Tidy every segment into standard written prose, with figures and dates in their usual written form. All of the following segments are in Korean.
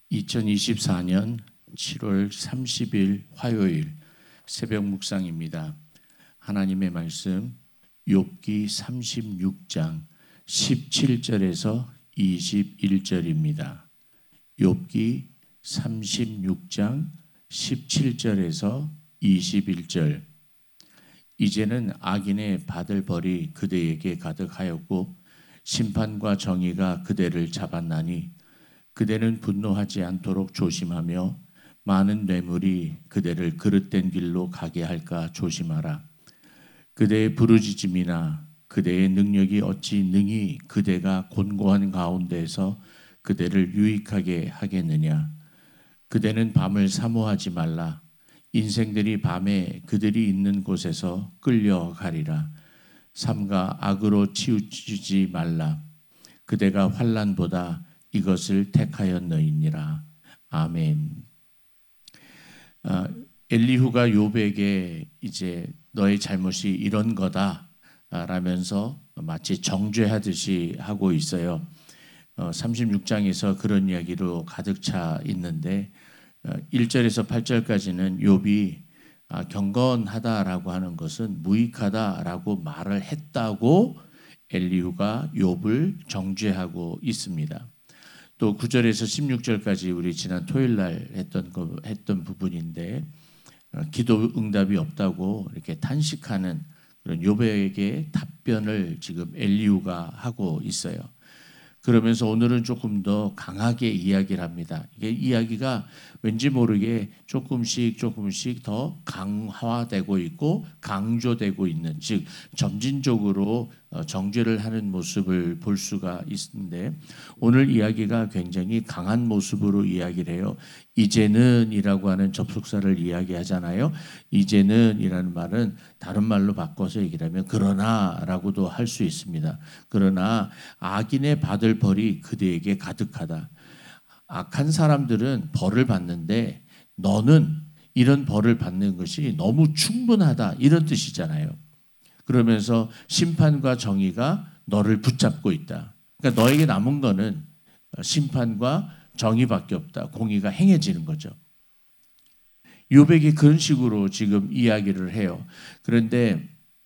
2024년 7월 30일 화요일 새벽 묵상입니다. 하나님의 말씀 욥기 36장 17절에서 21절입니다. 욥기 36장 17절에서 21절. 이제는 악인의 받을 벌이 그대에게 가득하였고 심판과 정의가 그대를 잡았나니 그대는 분노하지 않도록 조심하며 많은 뇌물이 그대를 그릇된 길로 가게 할까 조심하라. 그대의 부르짖음이나 그대의 능력이 어찌 능히 그대가 곤고한 가운데에서 그대를 유익하게 하겠느냐. 그대는 밤을 사모하지 말라. 인생들이 밤에 그들이 있는 곳에서 끌려가리라. 삼가 악으로 치우치지 말라. 그대가 환난보다 이것을 택하였느니라. 아멘. 엘리후가 욥에게 이제 너의 잘못이 이런 거다 라면서 마치 정죄하듯이 하고 있어요. 36장에서 그런 이야기로 가득 차 있는데 1절에서 8절까지는 욥이 경건하다라고 하는 것은 무익하다라고 말을 했다고 엘리후가 욥을 정죄하고 있습니다. 또 9절에서 16절까지 우리 지난 토요일 날 했던 부분인데 기도 응답이 없다고 이렇게 탄식하는 그런 욥에게 답변을 지금 엘리후가 하고 있어요. 그러면서 오늘은 조금 더 강하게 이야기를 합니다. 이게 이야기가 왠지 모르게 조금씩 더 강화되고 있고 강조되고 있는, 즉 점진적으로 정죄를 하는 모습을 볼 수가 있는데 오늘 이야기가 굉장히 강한 모습으로 이야기를 해요. 이제는 이라고 하는 접속사를 이야기하잖아요. 이제는 이라는 말은 다른 말로 바꿔서 얘기를 하면 그러나 라고도 할 수 있습니다. 그러나 악인의 받을 벌이 그대에게 가득하다. 악한 사람들은 벌을 받는데 너는 이런 벌을 받는 것이 너무 충분하다 이런 뜻이잖아요. 그러면서 심판과 정의가 너를 붙잡고 있다. 그러니까 너에게 남은 거는 심판과 정의밖에 없다. 공의가 행해지는 거죠. 욥에게 그런 식으로 지금 이야기를 해요. 그런데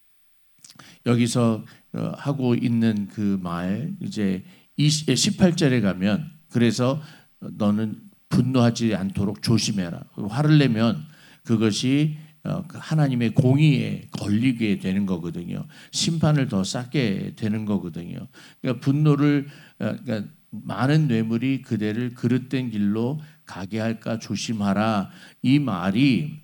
여기서 하고 있는 그 말 이제 18절에 가면 그래서 너는 분노하지 않도록 조심해라. 화를 내면 그것이 하나님의 공의에 걸리게 되는 거거든요. 심판을 더 쌓게 되는 거거든요. 그러니까 분노를 그러니까 많은 뇌물이 그대를 그릇된 길로 가게 할까 조심하라. 이 말이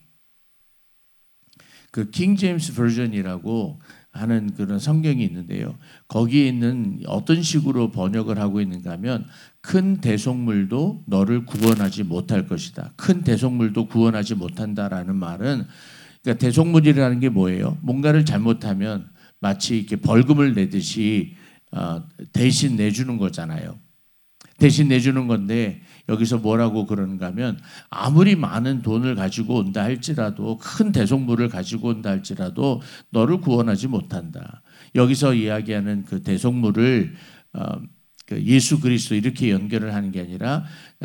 그 킹 제임스 버전이라고 하는 그런 성경이 있는데요. 거기에 있는 어떤 식으로 번역을 하고 있는가 하면 큰 대속물도 너를 구원하지 못할 것이다. 큰 대속물도 구원하지 못한다라는 말은 그러니까 대속물이라는 게 뭐예요? 뭔가를 잘못하면 마치 이렇게 벌금을 내듯이 대신 내주는 거잖아요. 대신 내주는 건데 여기서 뭐라고 그러는가 하면 아무리 많은 돈을 가지고 온다 할지라도 큰 대속물을 가지고 온다 할지라도 너를 구원하지 못한다. 여기서 이야기하는 그 대속물을 그 예수 그리스도 이렇게 연결을 하는 게 아니라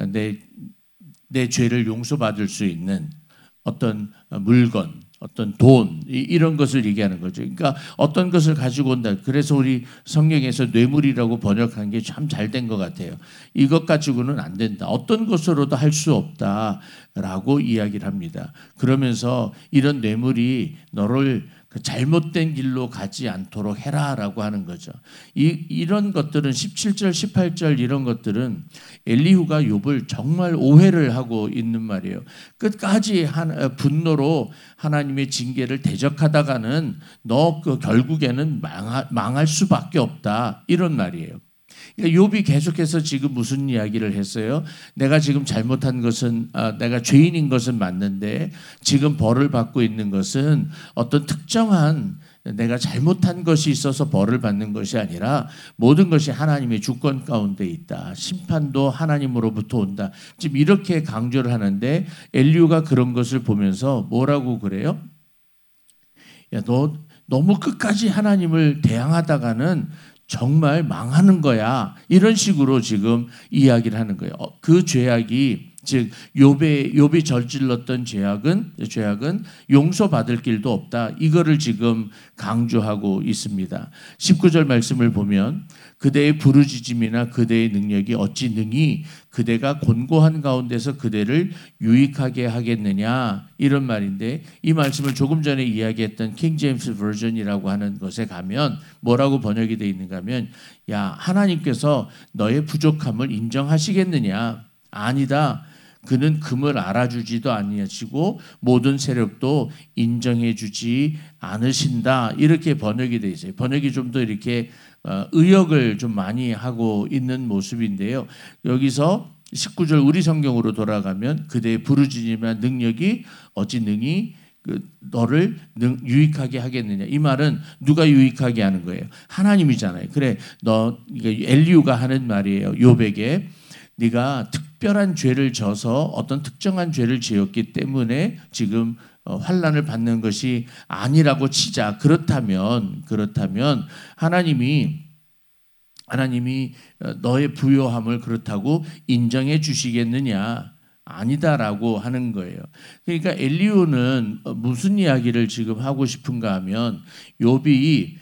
내 죄를 용서받을 수 있는 어떤 물건, 어떤 돈 이런 것을 얘기하는 거죠. 그러니까 어떤 것을 가지고 온다. 그래서 우리 성경에서 뇌물이라고 번역한 게 참 잘 된 것 같아요. 이것 가지고는 안 된다. 어떤 것으로도 할 수 없다라고 이야기를 합니다. 그러면서 이런 뇌물이 너를 그 잘못된 길로 가지 않도록 해라라고 하는 거죠. 이런 것들은 17절, 18절 이런 것들은 엘리후가 욥을 정말 오해를 하고 있는 말이에요. 끝까지 분노로 하나님의 징계를 대적하다가는 너 그 결국에는 망할 수밖에 없다 이런 말이에요. 그러니까 욥이 계속해서 지금 무슨 이야기를 했어요? 내가 지금 잘못한 것은 내가 죄인인 것은 맞는데 지금 벌을 받고 있는 것은 어떤 특정한 내가 잘못한 것이 있어서 벌을 받는 것이 아니라 모든 것이 하나님의 주권 가운데 있다. 심판도 하나님으로부터 온다. 지금 이렇게 강조를 하는데 엘리후가 그런 것을 보면서 뭐라고 그래요? 야, 너 너무 끝까지 하나님을 대항하다가는 정말 망하는 거야. 이런 식으로 지금 이야기를 하는 거예요. 그 죄악이 즉 욥이 저질렀던 죄악은 용서받을 길도 없다. 이거를 지금 강조하고 있습니다. 19절 말씀을 보면 그대의 부르짖음이나 그대의 능력이 어찌 능히 그대가 곤고한 가운데서 그대를 유익하게 하겠느냐 이런 말인데 이 말씀을 조금 전에 이야기했던 킹 제임스 버전이라고 하는 것에 가면 뭐라고 번역이 되어 있는가 하면 야 하나님께서 너의 부족함을 인정하시겠느냐 아니다. 그는 금을 알아주지도 아니하시고 모든 세력도 인정해주지 않으신다. 이렇게 번역이 되어 있어요. 번역이 좀 더 이렇게 의역을 좀 많이 하고 있는 모습인데요. 여기서 19절 우리 성경으로 돌아가면 그대의 부르짖음이나 능력이 어찌 능히 너를 유익하게 하겠느냐. 이 말은 누가 유익하게 하는 거예요? 하나님이잖아요. 그래, 엘리후가 하는 말이에요. 욥에게 네가 특별한 죄를 져서 어떤 특정한 죄를 지었기 때문에 지금 환난을 받는 것이 아니라고 치자. 그렇다면 하나님이 너의 부요함을 그렇다고 인정해 주시겠느냐? 아니다라고 하는 거예요. 그러니까 엘리후는 무슨 이야기를 지금 하고 싶은가 하면 욥이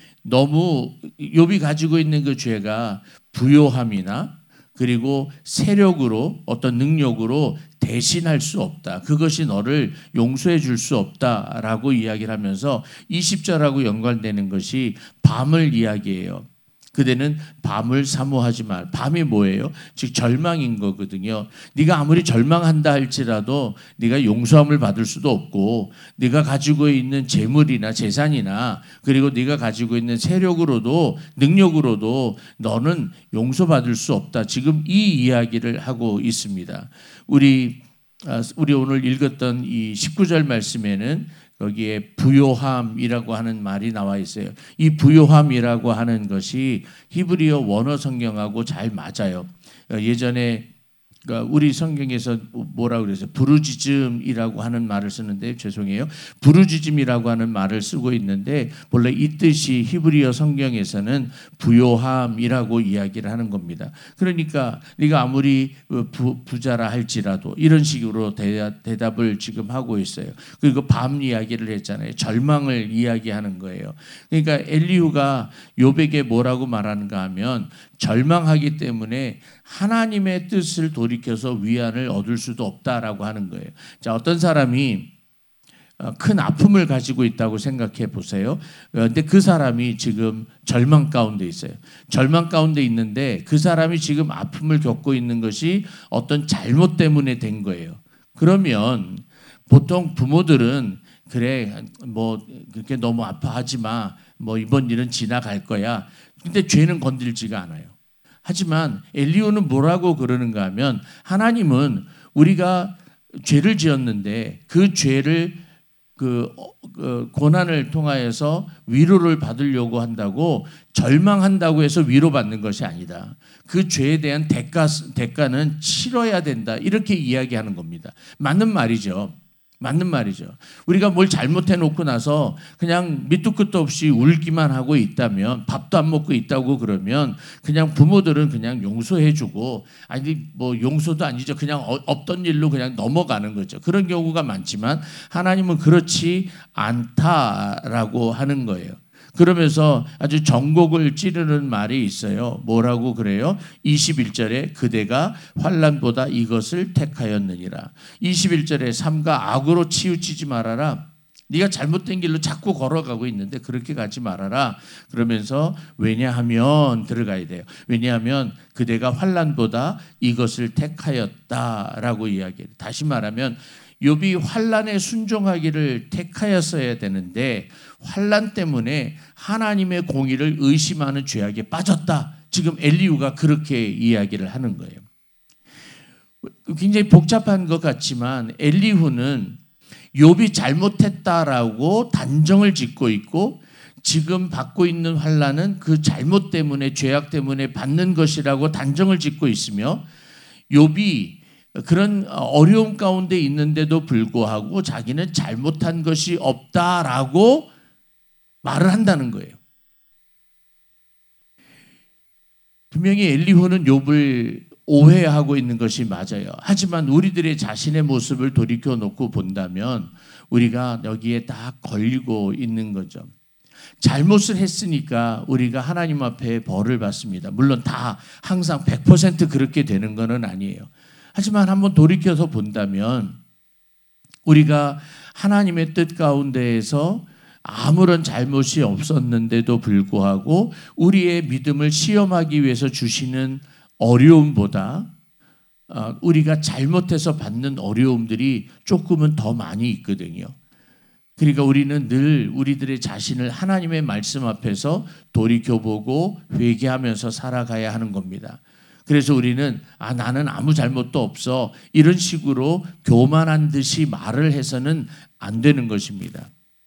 가지고 있는 그 죄가 부요함이나 그리고 세력으로 어떤 능력으로 대신할 수 없다. 그것이 너를 용서해 줄 수 없다라고 이야기를 하면서 20절하고 연관되는 것이 밤을 이야기해요. 그대는 밤을 사모하지 말. 밤이 뭐예요? 즉 절망인 거거든요. 네가 아무리 절망한다 할지라도 네가 용서함을 받을 수도 없고 네가 가지고 있는 재물이나 재산이나 그리고 네가 가지고 있는 세력으로도 능력으로도 너는 용서받을 수 없다. 지금 이 이야기를 하고 있습니다. 우리 오늘 읽었던 이 19절 말씀에는 거기에 부요함이라고 하는 말이 나와 있어요. 이 부요함이라고 하는 것이 히브리어 원어 성경하고 잘 맞아요. 예전에 우리 성경에서 뭐라고 그래서 부르짖음이라고 하는 말을 쓰는데 죄송해요. 부르짖음이라고 하는 말을 쓰고 있는데 본래 이 뜻이 히브리어 성경에서는 부요함이라고 이야기를 하는 겁니다. 그러니까 네가 아무리 부자라 할지라도 이런 식으로 대답을 지금 하고 있어요. 그리고 밤 이야기를 했잖아요. 절망을 이야기하는 거예요. 그러니까 엘리후가 욥에게 뭐라고 말하는가 하면 절망하기 때문에 하나님의 뜻을 돌이켜서 위안을 얻을 수도 없다라고 하는 거예요. 자, 어떤 사람이 큰 아픔을 가지고 있다고 생각해 보세요. 그런데 그 사람이 지금 절망 가운데 있어요. 절망 가운데 있는데 그 사람이 지금 아픔을 겪고 있는 것이 어떤 잘못 때문에 된 거예요. 그러면 보통 부모들은 그래 뭐 그렇게 너무 아파하지 마. 뭐 이번 일은 지나갈 거야. 근데 죄는 건들지가 않아요. 하지만 엘리후는 뭐라고 그러는가 하면 하나님은 우리가 죄를 지었는데 그 죄를 고난을 통하여서 위로를 받으려고 한다고 절망한다고 해서 위로받는 것이 아니다. 그 죄에 대한 대가는 치러야 된다. 이렇게 이야기하는 겁니다. 맞는 말이죠. 우리가 뭘 잘못해 놓고 나서 그냥 밑도 끝도 없이 울기만 하고 있다면 밥도 안 먹고 있다고 그러면 그냥 부모들은 그냥 용서해 주고 아니 뭐 용서도 아니죠. 그냥 없던 일로 그냥 넘어가는 거죠. 그런 경우가 많지만 하나님은 그렇지 않다라고 하는 거예요. 그러면서 아주 정곡을 찌르는 말이 있어요. 뭐라고 그래요? 21절에 그대가 환난보다 이것을 택하였느니라. 21절에 삼가 악으로 치우치지 말아라. 네가 잘못된 길로 자꾸 걸어가고 있는데 그렇게 가지 말아라. 그러면서 왜냐하면 들어가야 돼요. 왜냐하면 그대가 환난보다 이것을 택하였다라고 이야기해요. 다시 말하면 욥이 환난에 순종하기를 택하였어야 되는데 환난 때문에 하나님의 공의를 의심하는 죄악에 빠졌다. 지금 엘리후가 그렇게 이야기를 하는 거예요. 굉장히 복잡한 것 같지만 엘리후는 욥이 잘못했다라고 단정을 짓고 있고 지금 받고 있는 환난은 그 잘못 때문에 죄악 때문에 받는 것이라고 단정을 짓고 있으며 욥이 그런 어려움 가운데 있는데도 불구하고 자기는 잘못한 것이 없다라고 말을 한다는 거예요. 분명히 엘리후는 욥을 오해하고 있는 것이 맞아요. 하지만 우리들의 자신의 모습을 돌이켜 놓고 본다면 우리가 여기에 딱 걸리고 있는 거죠. 잘못을 했으니까 우리가 하나님 앞에 벌을 받습니다. 물론 다 항상 100% 그렇게 되는 것은 아니에요. 하지만 한번 돌이켜서 본다면 우리가 하나님의 뜻 가운데에서 아무런 잘못이 없었는데도 불구하고 우리의 믿음을 시험하기 위해서 주시는 어려움보다 우리가 잘못해서 받는 어려움들이 조금은 더 많이 있거든요. 그러니까 우리는 늘 우리들의 자신을 하나님의 말씀 앞에서 돌이켜보고 회개하면서 살아가야 하는 겁니다. 그래서 우리는 나는 아무 잘못도 없어 이런 식으로 교만한 듯이 말을 해서는 안 되는 것입니다.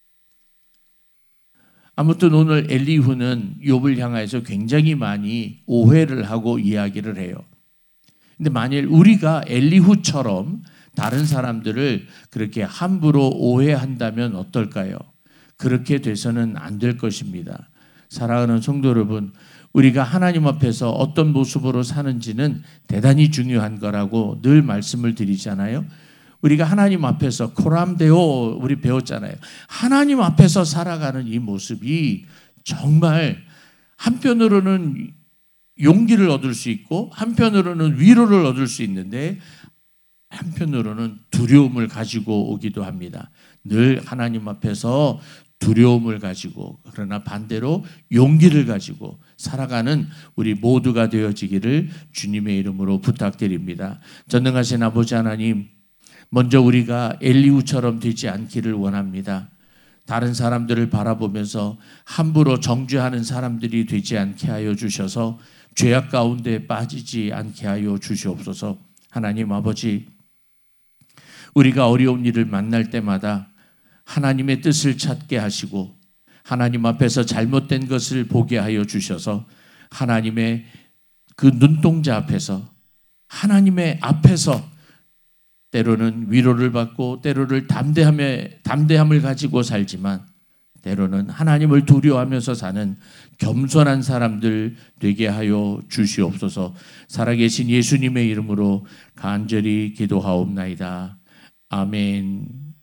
아무튼 오늘 엘리후는 욥을 향해서 굉장히 많이 오해를 하고 이야기를 해요. 근데 만일 우리가 엘리후처럼 다른 사람들을 그렇게 함부로 오해한다면 어떨까요? 그렇게 돼서는 안 될 것입니다. 사랑하는 성도 여러분, 우리가 하나님 앞에서 어떤 모습으로 사는지는 대단히 중요한 거라고 늘 말씀을 드리잖아요. 우리가 하나님 앞에서 코람데오 우리 배웠잖아요. 하나님 앞에서 살아가는 이 모습이 정말 한편으로는 용기를 얻을 수 있고 한편으로는 위로를 얻을 수 있는데 한편으로는 두려움을 가지고 오기도 합니다. 늘 하나님 앞에서 두려움을 가지고 그러나 반대로 용기를 가지고 살아가는 우리 모두가 되어지기를 주님의 이름으로 부탁드립니다. 전능하신 아버지 하나님, 먼저 우리가 엘리후처럼 되지 않기를 원합니다. 다른 사람들을 바라보면서 함부로 정죄하는 사람들이 되지 않게 하여 주셔서 죄악 가운데 빠지지 않게 하여 주시옵소서. 하나님 아버지, 우리가 어려운 일을 만날 때마다 하나님의 뜻을 찾게 하시고 하나님 앞에서 잘못된 것을 보게 하여 주셔서 하나님의 그 눈동자 앞에서 하나님의 앞에서 때로는 위로를 받고 때로는 담대함을 가지고 살지만 때로는 하나님을 두려워하면서 사는 겸손한 사람들 되게 하여 주시옵소서. 살아계신 예수님의 이름으로 간절히 기도하옵나이다. 아멘.